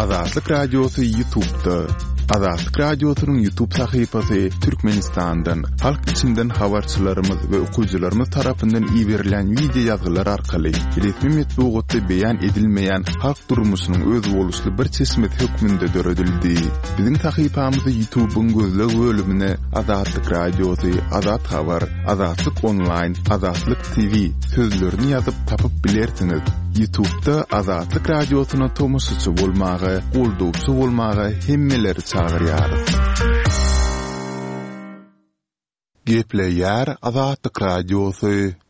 Azatlık Radyosu YouTube'da. Azatlık Radyosu'nun YouTube sayfası Türkmenistan'dan, halk içinden habarçılarımız ve okuyucularımız tarafından iyi verilen video yazılar arkalı resmi metbuatda beyan edilmeyen halk durmuşunun öz oluşlu bir çeşmet hükmünde döredildi. Bizim sayfamızı YouTube'un gözlü bölümüne Azatlık Radyosu, Azat Haber, Azatlık Online, Azatlık TV sözlerini yazıp tapıp bilersiniz. YouTube'da Azatlık Radyosu'na tomusçu bolmağı, qolduvçu bolmağı hemmeleri çağırıyarız. Gepleyer Azatlık Radyosu,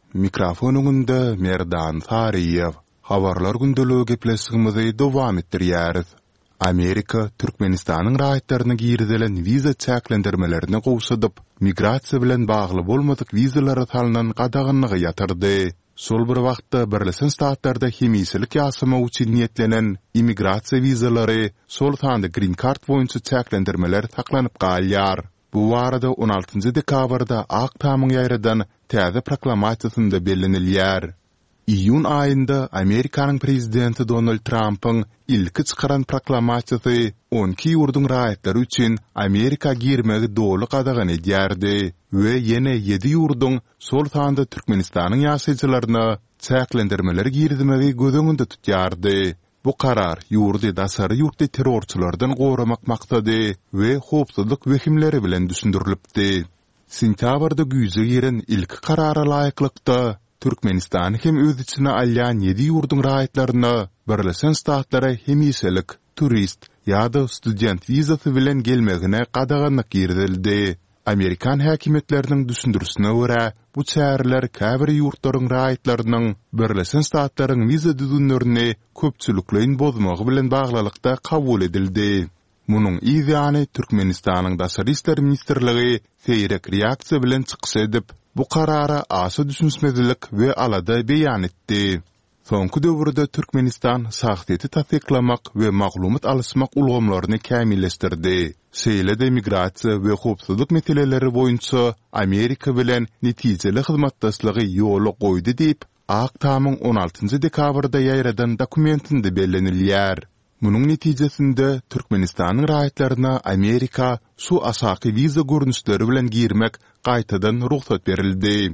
mikrofonunda Merdan Sariyev. Habarlar gündölüğü gepleşigimizi dowam etdirýäris. Amerika, Türkmenistan'ın raýatlaryna girizelen viza çäklendirmelerini gowşadyp, migrasiýa bilen bagly bolmadyk vizalara salynan gadaganyny ýatyrdy. Sol bir wagtda Birleşen Ştatlarda hemisilik ýasamak üçin niýetlenen immigrasiýa vizalary sol sanda green card boýunça çäklendirmeler saklanyp galýar. Bu barada 16 dekabrda Ak Tamyň ýaýradan täze proklamasiýasynda bellenilýär. İyun ayında Amerikanyň prezidenti Donald Trump'ın ilki çıkaran proklamasiýasy 12 ýurdun raýatlary üçin Amerika girmegi dolu qadagan edýärdi we ýene 7 ýurdun sol sanda Türkmenistanyň ýaşaýjylaryna çäklendirmeler girizmegi gözüňünde tutýardy. Bu karar ýurdy dasary ýurtdy terrorçylardan goramak maksady we howpsuzlyk wehimleri bilen düşündirilipdi. Sentýabrda güýje giren ilki karara laýyklykda Türkmenistan hem öz içine alýan 7 ýurdun raýatlaryna Birleşen Ştatlara hemisilik, turist ýa-da student vizasy bilen gelmegine gadaganyk girildi. Amerikan häkimetleriniň düşündürüsine görä, bu çäreler käbir ýurtlaryň raýatlarynyň Birleşen Ştatlaryň viza düzünlerini köpçülikleýin bozmagy bilen baglylykda kabul edildi. Munyň ýa-ni Türkmenistanyň Daşary işler ministrligi seýrek reaksiýa bilen çykyş edip, bu karara asy düşünmezlik we alada beýan etdi. Soňky döwürde Türkmenistan sahteti tasdiklamak we maglumat alysmak ulgamlaryny kämilleşdirdi. Şeýle-de migrasiýa we howpsuzlyk meseleleri boýunça Amerika bilen netijeli hyzmatdaşlygy ýoly goýdy diýip Ak Tamyň 16 dekabrda ýaýradan dokumentinde bellenilýär. Munyň netijesinde Türkmenistanyň raýatlaryna Amerika şu asaky viza görnüşleri bilen girmek gaýtadan ruhsat berildi.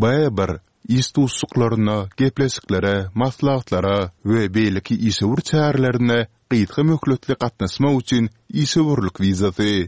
B1 istusuklaryna, gepleşiklere, maslahatlara we beýleki işewur çärelerine gyýtgy möhletli gatnaşmak üçin işewurlyk vizasy.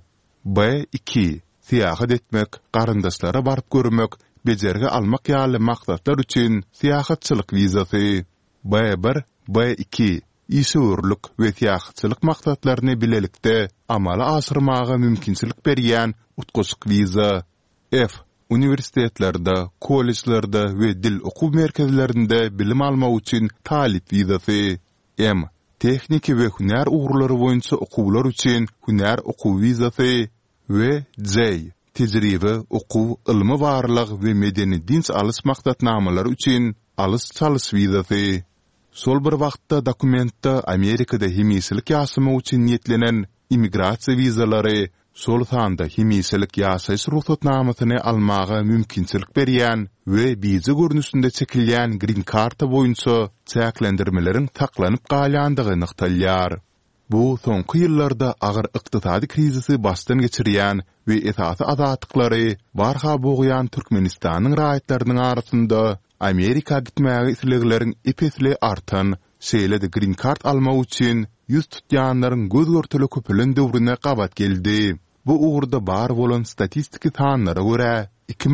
B2 seýahat etmek, garandaşlara baryp görmek, bejerge almak ýaly maksatlar üçin seýahatçylyk vizasy. B1, B2 işewurlyk we seýahatçylyk maksatlaryny bilelikde amala aşyrmaga mümkinçilik berýän utguçyk viza. F. Universitetlerde, kollejlerde we dil okuw merkezlerinde bilim almak üçin talip vizasy. M. Tekniki we hünär ugrulary boýunça okuwlar üçin hünär okuw vizasy we J. Tejribe, okuw, ilmi barlyk we medeni dins alys maksatnamalary üçin alys çalyş vizasy. Sol bir wagtda dokumentda Amerikada hemisilik ýasamak üçin niýetlenen immigrasiýa vizalary sol sanda hemisilik ýaşaýyş ruhsatnamasyny almaga mümkinçilik berýän we bizi görnüşinde çekilýän green card boýunça çäklendirmeleriň taklanyp galýandygy nyktalýar. Bu soňky ýyllarda agyr ykdysady krizisi başdan geçirýän we esasy azatyklary barha boğýan Türkmenistanyň raýatlarynyň arasynda Amerika gitmäge islegleriň epesli artan, şeýle-de green card almak üçin ýüz tutýanlaryň göz görtüli köpülen döwrüne gabat geldi. Bu ugrda bar bolan statistiki sanlara görä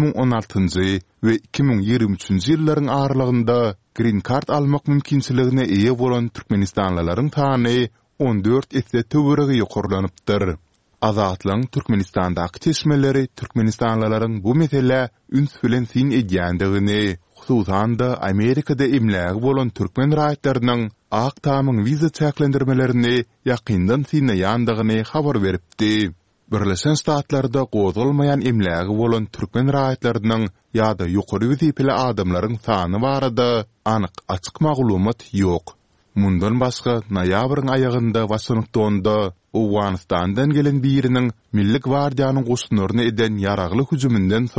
2016-njy we 2023-nji ýyllaryň aralygynda green card almak mümkinçiligine eýe bolan Türkmenistanlylaryň sany 14 esse töweregi ýokarlanypdyr. Azatlyň Türkmenistandaky çeşmeleri Türkmenistanlylaryň bu mesele üns bilen sin edýändigini, hususan da Amerikada emlägi bolan türkmen raýatlarynyň Ak Tamyň viza çäklendirmelerini ýakyndan sinýändigini habar beripdi. Birleşen Ştatlarda gozulmayan emlägi bolan türkmen raýatlarynyň ýa-da ýokary wezipeli adamlaryň sany barada anyk açyk maglumat ýok. Mundan başga noýabryň aýagynda Washingtonda Awganistandan gelen biriniň Milli Gwardiýanyň goşunlaryny eden ýaragly hüjümünden soň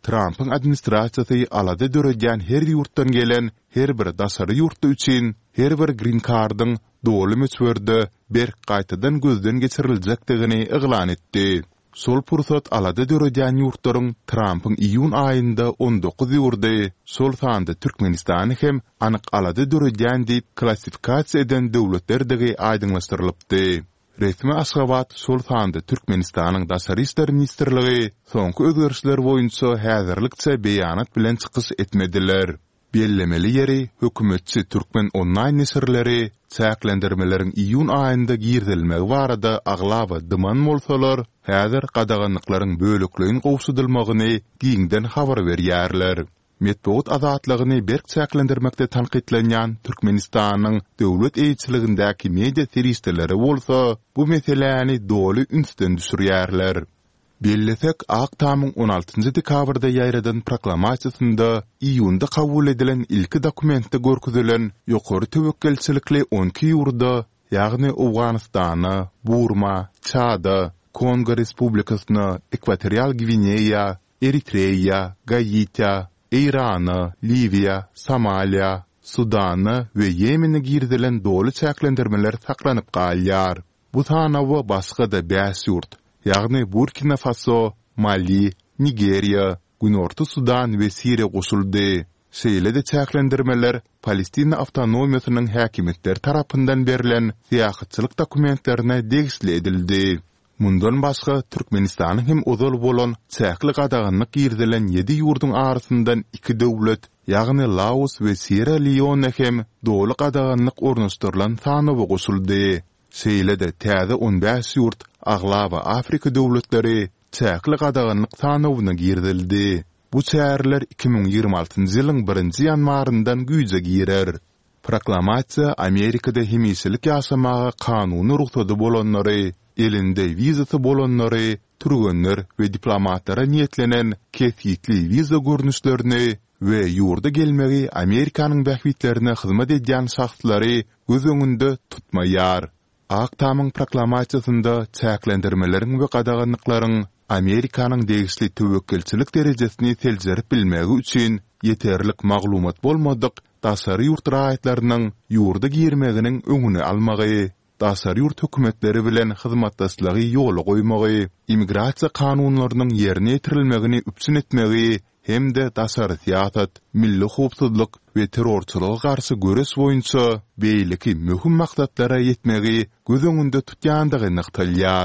Trump'ın administrasiyasy alada dörejen her ýurtdan gelen her bir dasary ýurtda üçin her bir green card'yň dowly möçberde bir gaýtadan gözden geçiriljekdigini eglan etdi. Sol pursat alada dörejen ýurtlaryň Trump'ın iýun aýynda 19 ýurdy sol sanda Türkmenistany hem anyk alada dörejen diýip klassifikasiýa eden döwletlerdigi aýdyňlaşdyrylypdy. Resmi Aşgabat sol sanda Türkmenistanyň Daşary işler ministrligi soňky özgerişler boýunça häzirlikçe beýanat bilen çykyş etmediler. Bellemeli ýeri hökümetçi Türkmen online nesirleri çäklendirmelerin iýun aýynda girdilmegi barada aglaba dyman bolsalar, häzir gadaganyklaryň bölekleýin gowşudylmagyny giňden habar berýärler. Metbuat azatlygyny berk çäklendirmekde tanqidlenýän Türkmenistanyň döwlet eýçiligindäki media serişleri bolsa, bu meseleni doly ünsden düşürýärler. Bellesek Aktamyň 16 dekabrda ýaýradan proklamasiýasynda iýunda kabul edilen ilki dokumentde görkezelen ýokary tewekkelçilikli 12 ýurda, ýagny Awganystany, Burma, Çada, Kongo Respublikasyny, Ekwatorial Gvineya, Eritreya, Gaýita, İran'ı, Liviya, Somalia, Sudan'ı ve Yemen'i girdilen doly çäklendirmeler saklanyp galýar. Bu tanawa başga da 5 ýurt, ýagny Burkina Faso, Mali, Nigeria, Günorta Sudan ve Siriya goşuldy. Şeýle de çäklendirmeler Palestina awtonomiýasynyň häkimetler tarapyndan berilen syýasatçylyk dokumentlerine degisli edildi. Mundan başga Türkmenistanyň hem ozal bolan çäkli gadaganyk girdilen 7 ýurduň arasyndan 2 döwlet, ýagny Laos we Sierra Leone hem doly gadaganyk ornaşdyrylan tanawa goşuldy. Şeýle de täze 15 ýurt aglaba Afrika döwletleri çäkli gadaganyk tanawyna girdildi. Bu çäherler 2026-njy ýylyň 1-nji ýanwaryndan güýje girer. Proklamasiýa Amerikada hemişilik ýaşamaga kanuny ruhsady bolanlary, elinde vizasy bolanlary, türgenler we diplomatlara niýetlenen kesitli viza görnüşlerini we ýurda gelmegi Amerikanyň bähwitlerine hyzmat edýän şahslary göz öňünde tutmaýar. Aktamyň proklamasiýasynda çäklendirmeleriň we gadaganyklaryň Amerikanyň degisli tewekkelçilik derejesini teljerip bilmegi üçin ýeterlik maglumat bolmadyk daşary ýurt raýatlarynyň ýurda girmeginiň öňüni almagy, daşary ýurt hökümetleri bilen hyzmatdaşlygy ýoly goýmagy, immigrasiýa kanunlarynyň ýerine ýetirilmegini üpsün etmegi hem-de daşary siýasat, milli howpsuzlyk we terrorçylyga garşy göres boýunça beýleki möhüm maksatlara ýetmegi göz öňünde tutýandygy nykdalýar.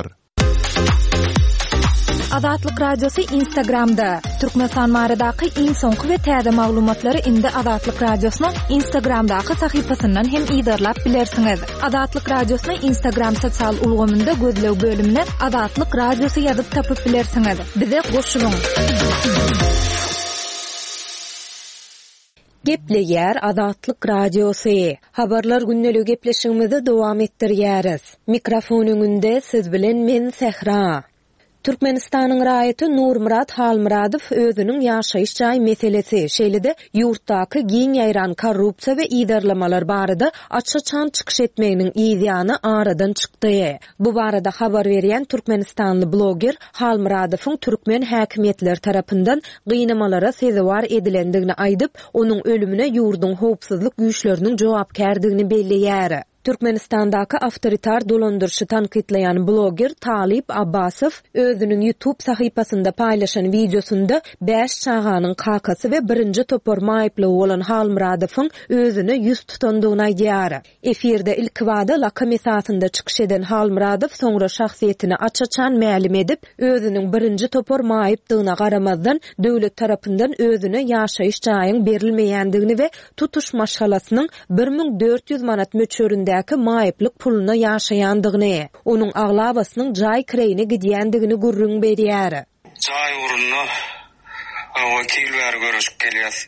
Azatlyk radiosu Instagramda. Türkmenistan maradaky iň soňky we täze maglumatlary indi Azatlyk radiosynyň Instagramdaky sahypasyndan hem ýygyrlap bilersiňiz. Azatlyk radiosyny Instagram sosial ulgamynda gözlew bölümine Azatlyk radiosu ýazyp tapyp bilersiňiz. Bize goşulyň. Gepleýär Azatlyk radiosu. Habarlar günneligi gepleşigimizi dowam etdirýäris. Mikrofon öňünde siz bilen men Sehra. Türkmenistanyň raýaty Nurmurat Halmuradow özüniň ýaşaýyş jaý meselesi şeýle-de ýurtdaky giň ýaýran korrupsiýa we ýydarlamalar barada açyk-çan çykyş etmeginiň ýygyny aradan çykdy. Bu barada habar berýän Türkmenistanly bloger Halmuradowyň türkmen häkimetleri tarapyndan gynamalara sezewar edilendigini aýdyp, onuň ölümine ýurduň howpsuzlyk güýçleriniň jogapkärdigini belleýär. Türkmenistandaky awtoritar dolandyrşy tanqidleýän bloger Talip Abbasow özüniň YouTube sahypasynda paýlaşan videosunda 5 çağanyň kakasy we 1-nji topor maýyply bolan Halmuradowyň özüne ýüz tutandygyny aýdýar. Efirde ilk wada lakam esasynda çykyş eden Halmuradow soňra şahsiýetini açyk-çan ma'lum edip, özüniň 1-nji topor maýypdygyna garamazdan döwlet tarapyndan özüne ýaşaýyş jaýyň berilmeýändigini we tutuş maşgalasynyň 1400 manat möçöründe maýyplyk puluna ýaşaýandygyny, onuň aglabasynyň jaý kireyine gidýändigini gurrun berýär. Jaý urunna wakil ber görüşüp gelýär.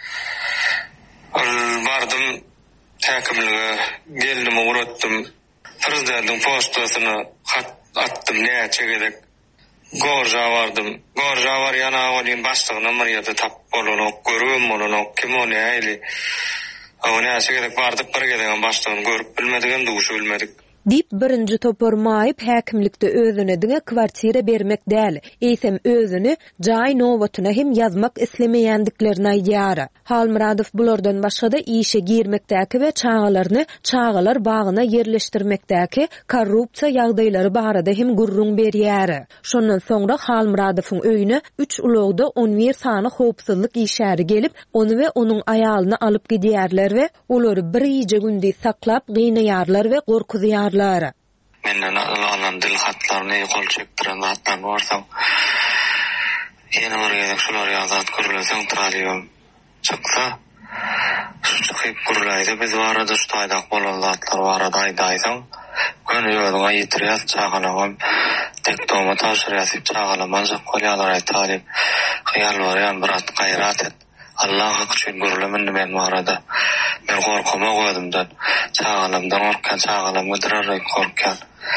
Bardym häkimlige, geldim uratdym. Prezidentin postasyna hat attym näçe gedek. Gorja bardym. Gorja bar ýana awalyn başlygyna ýa-da tap bolany görüm bolany kim ony aýly. Ona şeýle bardyk bir gelen başlygyny görüp bilmedigen duşy bilmedik. Dip birinci topormayıp häkimlikde özüne diňe kwartira bermek däl. Eýsem özüni jaý nowatyna hem yazmak islemeýändiklerini aýdýar. Halmuradow bulardan başga-da işe girmekdäki we çağalar bagyna yerleşdirmekdäki korrupsiýa ýagdaýlary barada hem gurrun berýär. Şondan soňra Halmuradowyň öýüne 3 ulagda 11 sany howpsuzlyk işäri gelip, onu we onuň aýalyny alyp gidýärler we olary bir ýyja gündi saklap gynayarlar we gorkuzýar. Menden alan dil hatlaryny kol çekdiren zatlar bolsa ýene bir ýerde şular ýazat görülseň traýym çyksa çıkyp gurulaýdy biz barada şu taýdak bolan zatlar barada aýdaýsaň gönü ýoluna ýetirýär çağalagam tek doma taşyrýar çağalaman jak bolýarlar aýtaly hyýal barýan bir at gaýrat et Allah üçün gurulaman men barada ben korkuma goýdumdan çağalamdan orkan çağalamga dirarak korkan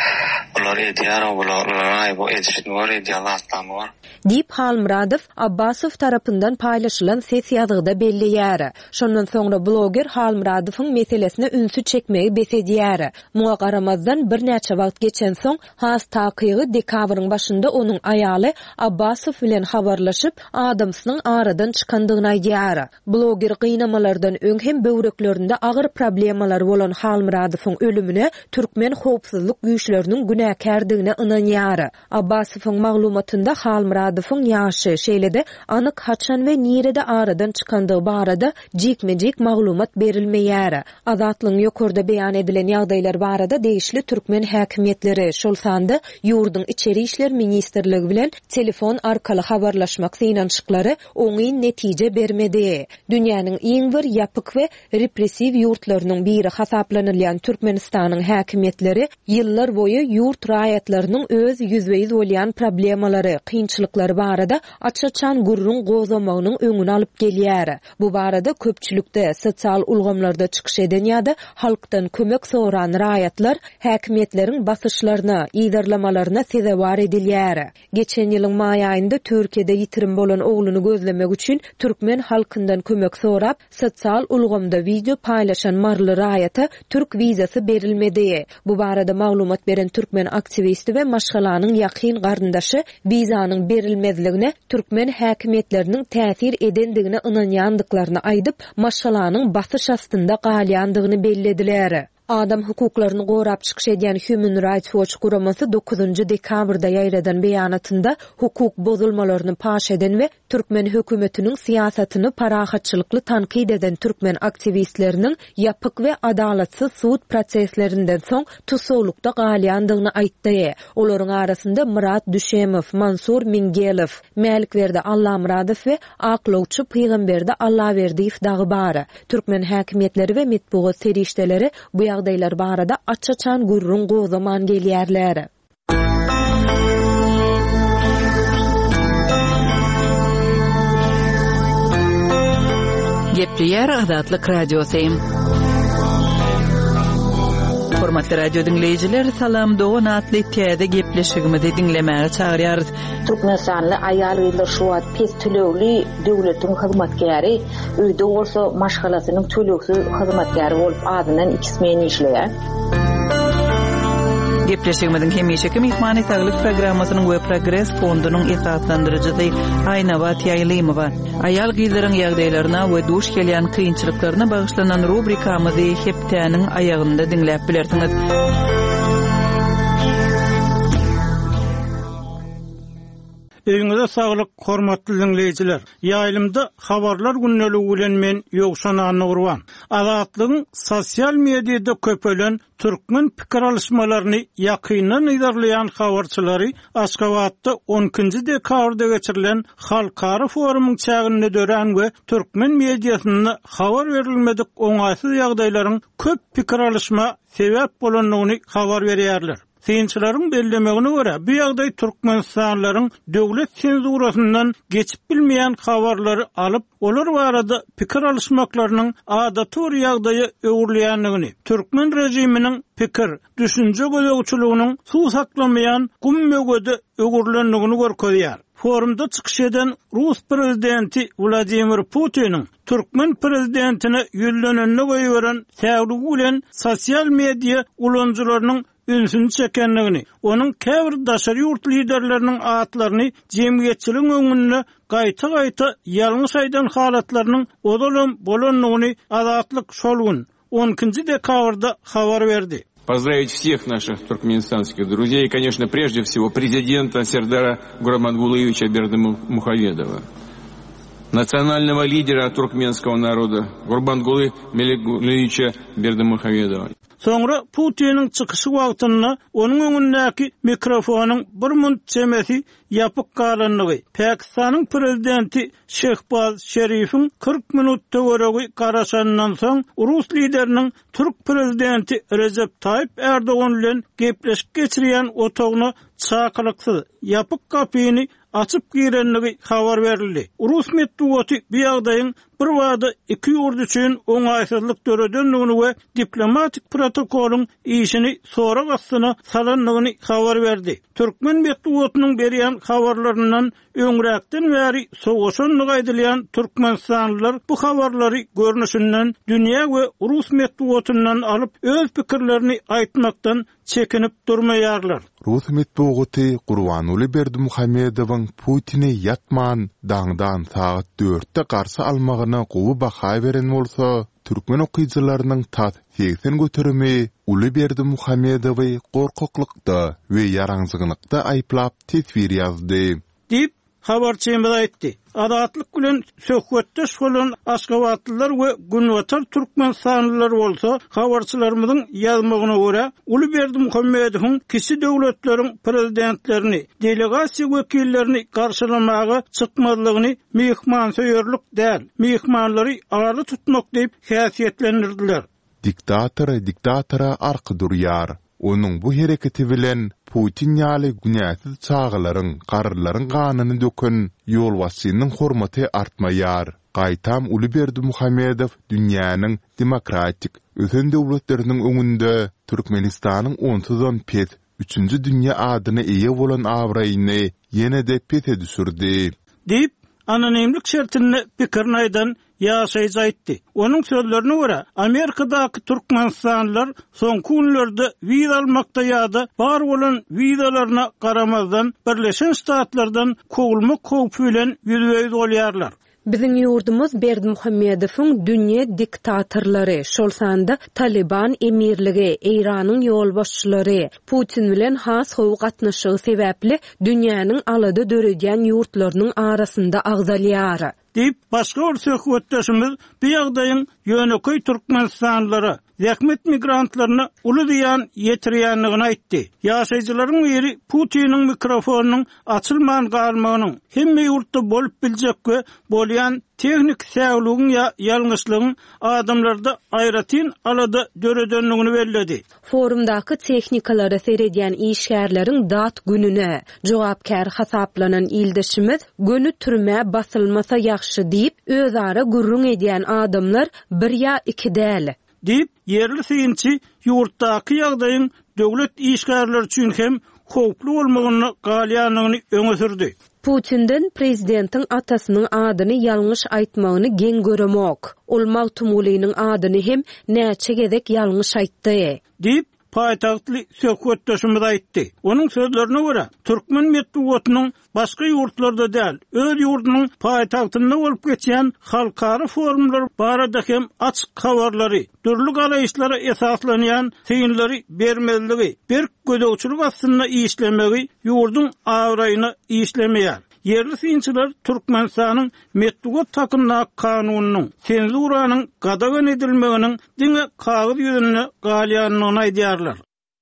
ular edýär ular aýby edişin var edýärlar var. Dip Halmuradow Abbasow tarapyndan paýlaşylan ses ýazgyda belliýär. Şondan soňra bloger Halmuradowyň meselesine ünsü çekmegi besedýär. Muňa garamazdan bir näçe wagt geçen soň has takygy dekabryň başynda onuň aýaly Abbasow bilen habarlaşyp adamsynyň aradan çykandygyny aýdýar. Bloger gynamalardan öň hem böwreklerinde agyr problemalar bolan Halmuradowyň ölümine türkmen howpsuzlyk güýçleriniň günäkärdigine ynanýar. Abbasowyň maglumatynda Halmuradowyň ýaşy şeýlede anyk haçan we nirede aradan çykandygy barada jekmejek maglumat berilmeýär. Azatlygyň ýokurda beýan edilen ýagdaýlar barada değişli türkmen häkimetleri şol sanda ýurdun içeri işler ministrligi bilen telefon arkaly habarlaşmak synançyklary oňy netije bermedi. Dünýäniň iň bir ýapyk we repressiw ýurtlarynyň biri hasaplanylýan Türkmenistanyň häkimetleri ýyllar boýu ýurt raýatlarynyň öz ýüzbeýiz bolýan problemalary, kynçylyklary barada açaçan gurrun gozamagynyň öňüne alyp gelýär. Bu barada köpçülükde sosial ulgamlarda çykyş eden ýa-da halkdan kömek soran raýatlar häkimetleriň basyşlaryna, ýydarlamalaryna sezewar edilýär. Geçen ýylyň maý aýynda Türkiýede ýitirim bolan ogluny gözlemek üçin türkmen halkyndan kömek sorap, sosial ulgamda video paýlaşan marly raýata türk wizasy berilmedi. Bu barada maglumat beren türkmen aktivisti we maşgalanyň ýakyn garyndaşy wizanyň berilmezligine türkmen häkimetleriniň täsir edendigine ynanýandyklaryny aýdyp, maşgalanyň basyş astynda galýandygyny bellediler. Adam hukuklaryny gorap çykyş edýän Human Rights Watch guramasy 9-njy dekabrda ýaýradan beýanatynda hukuk bozulmalaryny paş eden we türkmen hökümetiniň siýasatyny parahatçylykly tankyd eden türkmen aktivistleriniň ýapyk we adalatsyz sud proseslerinden soň tusoglukda galýandygyny aýtdy. Olaryň arasynda Murat Düşemow, Mansur Mingelow, Mälikberdi Allamuradow we aklawçy Peýgamberdi Allaverdiýew dagy bar. Türkmen häkimetleri we metbuat serişdeleri bu ýagdaýlar barada açaçan gurrun gozaman gelýärler. Gepleýär Azatlyk radiosi. Hormatly radio dinleyijiler, salam dogan atly täze gepleşigimizi dinlemäge çagyrýarys. Türkmenistanly aýal gylar şu wagt pes tölegli döwletiň hyzmatkäri, öýde bolsa maşgalasynyň tölegsiz hyzmatkäri bolup adynan 2 men işleýär. Gepleşigimiziň hemişeki mehmany saglyk programmasynyň we progress fondunyň esaslandyrjysy Aýnawat Ýaýlymowa. Aýal gyzlaryň ýagdaýlaryna we duş gelýän kynçylyklaryna bagyşlanan rubrikamyzy hepdäniň aýagynda dinläp bilersiňiz. Eýiňize saglyk, hormatly dinleyijiler. Ýaýlymda habarlar günneligi bilen men Ýogşan Anurwan. Azatlygyň sosial mediýada köpelen türkmen pikir alışmalaryny ýakyndan ýydarlayan habarçylary Aşgabatda 10-njy dekabrda geçirilen halkara forumyň çägine dören we türkmen mediýasyna habar berilmedik oňaýsyz ýagdaýlaryň köp pikir alışma sebäp bolanlygyny habar berýärler. Synçylaryň bellemegine görä, bu ýagdaý türkmenistanlaryň döwlet senzurasyndan geçip bilmeýän habarlary alyp, olar barada pikir alışmaklarynyň adaty bir ýagdaýy öwürleýändigini, türkmen rejiminiň pikir, düşünje gözegçiliginiň suw saklamaýan gummögede öwürlendigini görkezýär. Forumda çykyş eden Rus prezidenti Vladimir Putin'in Türkmen prezidentine ýüllenenine goýuweren täwligi bilen sosial mediýa ulanjylarynyň ünsünü çekenligini, onun käbir daşary ýurt liderleriniň atlaryny jemgyýetçiligiň öňünde gaýta ýalňyş aýdan halatlarynyň odalan bolanlygyny Azatlyk şol gün 12-nji dekabrda habar berdi. Поздравить всех наших туркменистанских друзей и, конечно, прежде всего президента Сердара Гурбангулыевича Бердымухамедова, национального лидера туркменского народа Гурбангулы Меликулевича Бердымухамедова. Sonra Putin'in çıkışı wagtyna onun öňündäki mikrofonyň bir münt çemesi ýapyk galanlygy, Pakistanyň prezidenti Şehbaz Şerif'in 40 minutda göregi garaşandan soň Rus lideriniň Türk prezidenti Recep Tayyip Erdoğan bilen gepleşip geçirýän otagyna çakylyksyz ýapyk kapyny açıp girenligi habar berildi. Rus medeniýeti bu ýagdaýyň bir wada iki ýurt üçin oňaýsyzlyk döredenligini we diplomatik protokoluň işini sorak astyna salanlygyny habar berdi. Türkmen medeniýetiniň berýän habarlaryndan öňräkden bäri soňuşanlyk aýdylýan türkmenistanlylar bu habarlary görnüşinden dünýä we Rus medeniýetinden alyp öz pikirlerini aýtmakdan çekinip durmaýarlar. Rus medeniýeti Gurbanuly Berdimuhamedowyň Putin'e yatman daňdan saat 4'te garşy almagyna gowy baha beren bolsa, türkmen okyjylarynyň tat 80 göterimi Uly Berdimuhamedowy gorkaklykda we ýaraňsızlykda aýplap tesbir ýazdy. Dip habarçymyz aýtdy. Azatlyk bilen söhbetdeş bolan Aşgabatlylar we Günwatar türkmenistanlylar bolsa, habarçylarymyzyň ýazmagyna görä, Uly Berdimuhamedowyň kişi döwletleriň prezidentlerini, delegasiýa wekillerini garşylamagy çykmazlygyny mehmanseýerlik däl, mehmanlary aly tutmak diýip häsiýetlendirdiler. Diktatora arky durýar. Onun bu hereketi bilen Putin ýaly günäsiz çağlaryň, garlaryň ganyny dökün ýolbaşçynyň hormaty artmaýar. Gaýtam Uly Berdimuhamedow dünýäniň demokratik ösen döwletleriniň öňünde Türkmenistanyň 30-dan pet 3-nji dünýä adyny eýe bolan awraýyny ýene-de pete düşürdi. Diýip anonimlik şertine pikirini aýdan ýaşaýjy aýtdy. Onuň sözlerine görä, Amerikadaky türkmenistanlylar soňky günlerde wiza almakda ýa-da bar bolan wizalaryna garamazdan Birleşen Ştatlardan kogulmak howpy bilen ýüzüýüz bolýarlar. Bizim yurdumuz Berdimuhamedowyň dünýä diktatorlary, şol sanda Taliban emirligi, Iranyň ýolbaşçylary, Putin bilen has how gatnaşygy sebäpli dünýäniň alady döredýän ýurtlarynyň arasynda agzalýar. Diýip başga bir söhbetdeşimiz bu ýagdaýyň ýöneköy türkmenistanlylara, zähmet migrantlaryna uly diýen ýetirýänligini aýtdy. Ýaşaýjylaryň biri Putiniň mikrofonunyň açylman galmagynyň hemme ýurtda bolup biljek we bolýan teknik säwlügiň ýa ýalňyşlygyň adamlarda aýratyn alada döredenligini bellädi. Forumdaky teknikalara seredýän işgärleriň dat gününe jogapkär hasaplanan ildeşimiz günü türme basylmasa ýaxşy diýip özara gurrun edýän adamlar bir ýa iki däl. Diýip yerli synçy ýurtdaky ýagdaýyň döwlet işgärleri üçin hem howply bolmagyny galýanlygyny öňe sürdi. Putin'den prezidentin atasynyň adyny ýalňyş aýtmagyny gen göremok. Ol Mawtumulynyň adyny hem näçe gezek ýalňyş aýtdy. Diýip paýtagtly söhbetdeşimiz aýtdy. Onuň sözlerine görä, türkmen medeniýetiniň başga ýurtlarda däl, öz ýurdunyň paýtagtynda bolup geçýän halkary forumlar barada hem açyk habarlary, dürli galaýyşlara esaslanýan synlary bermezligi, bir gödөгçülük aslynda işlemegi ýurdun awraýyny işlemeýär. Yerli synçylar Türkmenistanyň medeniýet takynna kanunynyň, senzuranyň gadagan edilmeginiň diňe kagyz ýüzüne galýanlygyny aýdýarlar.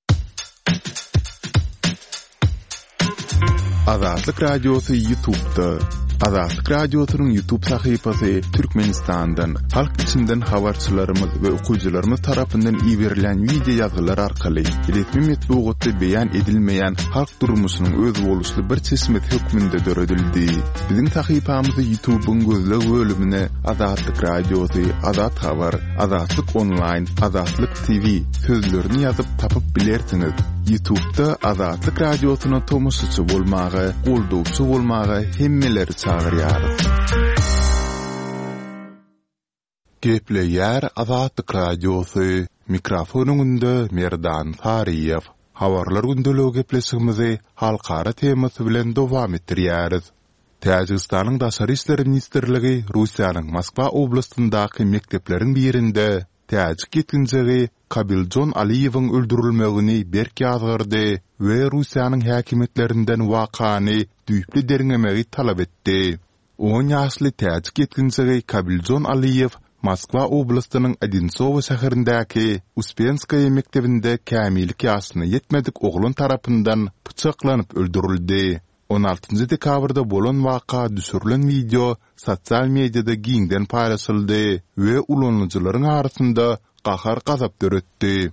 Azatlyk Radiosu YouTube'da. Azatlyk Radiosu'nun YouTube sahypasy Türkmenistandan, halk içinden habarçylarymyz we okuyjylarymyz tarapyndan ýiberilen video ýazgylar arkaly resmi medeniýetde beýan edilmeýän halk durmuşynyň öz boluşly bir çeşmet hökmünde döredildi. Biziň sahypamyzy YouTube'un gözleg bölümine Azatlyk Radiosu, Azat Habar, Azatlyk Online, Azatlyk TV sözlerini ýazyp tapyp bilersiňiz. YouTube'da Azatlyk Radiosu'na tomusçy bolmagy, goldowçy bolmagy hemmeleri çağırýar. Gepleýär Azatlyk Radiosu, mikrofonuňda Merdan Fariýew. Habarlar gündeligi gepleşigimizi halkara temasy bilen dowam etdirýäris. Täjikistanyň Daşary işleri ministrligi Russiýanyň Moskwa oblastyndaky mektepleriň birinde täjik ýetkinjigi Kabiljon Aliýewiň öldürilmegini berk ýazgyrdy we Russiýanyň häkimetlerinden wakany düýpli derňemegi talap etdi. 10 ýaşly täjik ýetkinjigi Kabiljon Aliýew Moskwa oblastynyň Odinsovo şäherindäki Uspenskaya mektebinde kämilik ýaşyna ýetmedik oglun tarapyndan bıçaklanyp öldürildi. 16 dekabrda bolan waka düşürilen video sosial mediada giňden paýlaşyldy we ulanyjylaryň arasynda gahar gazap döretdi.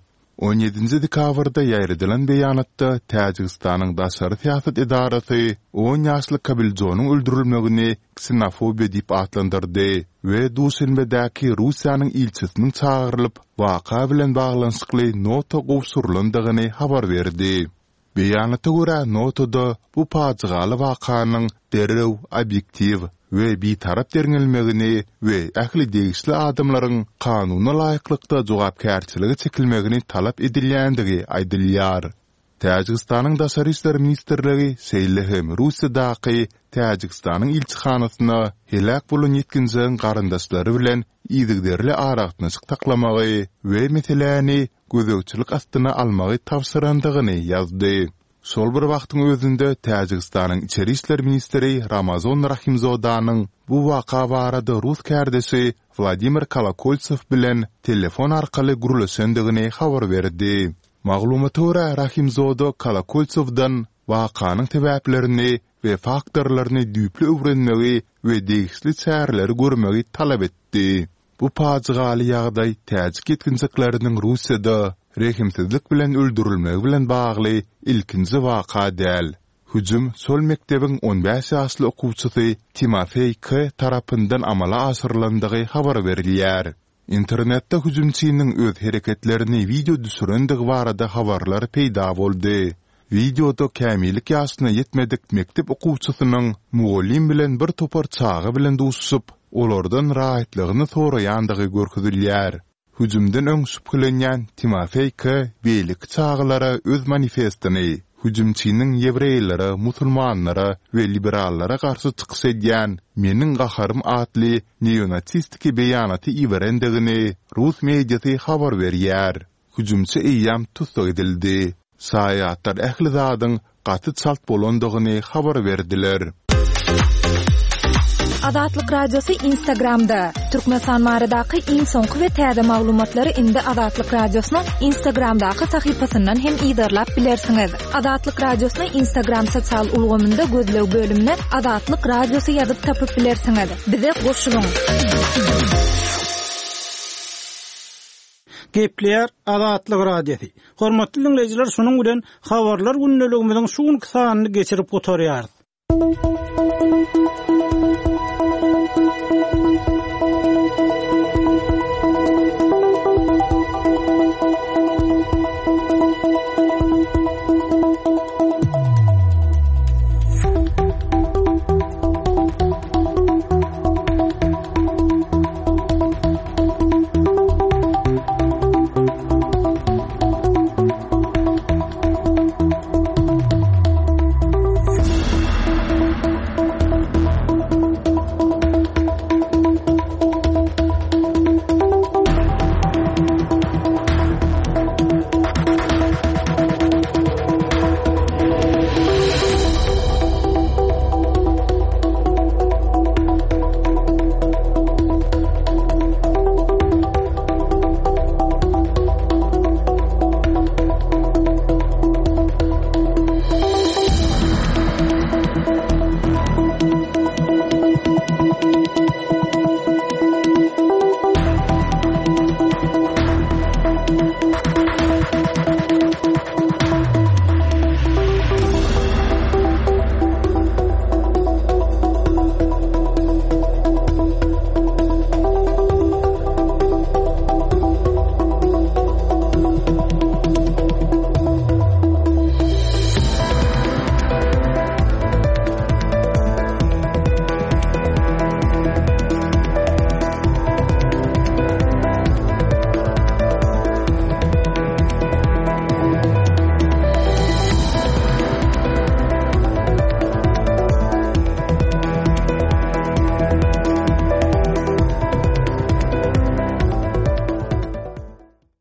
17 dekabrda ýaýrylan beýanatda Täjikistanyň Daşary siýasat edarasy 10 ýaşly Kabiljonun öldürilmegini ksenofobiýa diýip atlandyrdy we Duşanbedäki Russiýanyň ilçisiniň çağırılıp waka bilen baglanyşykly nota gowşurylandygyny habar berdi. Beýanata görä notada bu paçygaly wakanyň derew, obyektiv we bir tarap derňelmegini we ähli degişli adamlaryň kanuny laýyklykda jogapkärçiligi çekilmegini talap edilýändigi aýdylýar. Täjikistanyň Daşary işleri ministrligi Seýlehem Russiýadaky Täjikistanyň ilçihanasyna helak bolan ýetkinjiň garandaşlary bilen ýygyderli aragtnaşyk taklamagy we meseleni gözegçilik astyna almagy tapşyrandygyny ýazdy. Şol bir wagtyň özünde Täjikistanyň içeri işler ministri Ramazan Rahimzodanyň bu waka barada Rus kärdesi Vladimir Kolokoltsev bilen telefon arkaly gurulşandygyny habar berdi. Maglumata görä Rahimzoda Kolokoltsevdan wakanyň sebäplerini we faktorlaryny düýpli öwrenmegi we degişli çäreleri görmegi talap etdi. Bu paçygaly ýagdaý täjik ýetkinjikleriniň Russiýada rehimsizlik bilen öldürilmegi bilen bagly ilkinji waka däl. Hüjüm sol mektebiň 15 ýaşly okuwçysy Timofey K. tarapyndan amala aşyrylandygy habar berilýär. İnternetde hüjümçiniň öz hereketlerini video düşürendigi barada habarlar peýda boldy. Videoda kämilik ýaşyna ýetmedik mektep okuwçysynyň mugallim bilen bir topar çağı bilen duşup, olardan rahatlygyny soraýandygy görkezilýär. Hüjümden öň şüphelenýän Timofey K. beýlik çağlara öz manifestini hüjümçiniň ýewreýlere, musulmanlara we liberallara garşy çykyş edýän "Meniň gaharym" atly neonatsistik beýanaty iberendigini Rus mediasy habar berýär. Hüjümçi eýam tutsak edildi. Saýatlar ähli zadyň gaty çalt bolandygyny habar berdiler. Azatlyk radiosu Instagramda. Türkmenistan baradaky iň soňky we täze maglumatlary indi Azatlyk radiosynyň Instagramdaky sahypasyndan hem ýydarlap bilersiňiz. Azatlyk radiosyny Instagram sosial ulgamynda gözlew bölümine Azatlyk radiosu ýazyp tapyp bilersiňiz. Bize goşulyň. Gepler Azatlyk radiosu. Hormatly dinleyijiler, şonuň bilen habarlar günneligimiziň şuň kysanyny geçirip oturýarys.